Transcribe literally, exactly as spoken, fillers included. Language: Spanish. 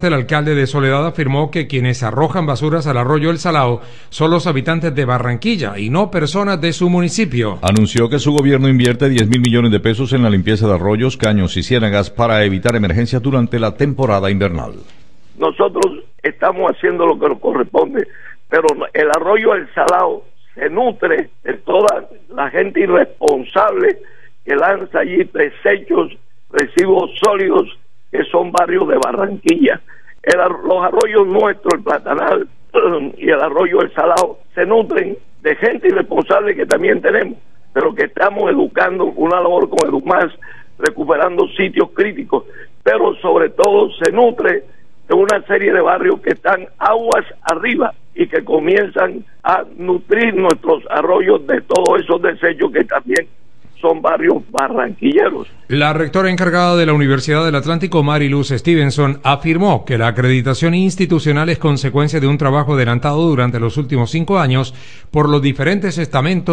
El alcalde de Soledad afirmó que quienes arrojan basuras al arroyo El Salao son los habitantes de Barranquilla y no personas de su municipio. Anunció que su gobierno invierte diez mil millones de pesos en la limpieza de arroyos, caños y ciénagas para evitar emergencias durante la temporada invernal. Nosotros estamos haciendo lo que nos corresponde, pero el arroyo El Salao se nutre de toda la gente irresponsable que lanza allí desechos, residuos sólidos, que son barrios de Barranquilla. El, los arroyos nuestros, el Platanal y el arroyo El Salao, se nutren de gente irresponsable que también tenemos, pero que estamos educando, una labor con EDUMAS, recuperando sitios críticos, pero sobre todo se nutre de una serie de barrios que están aguas arriba y que comienzan a nutrir nuestros arroyos de todos esos desechos que también son barrios barranquilleros. La rectora encargada de la Universidad del Atlántico, Mariluz Stevenson, afirmó que la acreditación institucional es consecuencia de un trabajo adelantado durante los últimos cinco años por los diferentes estamentos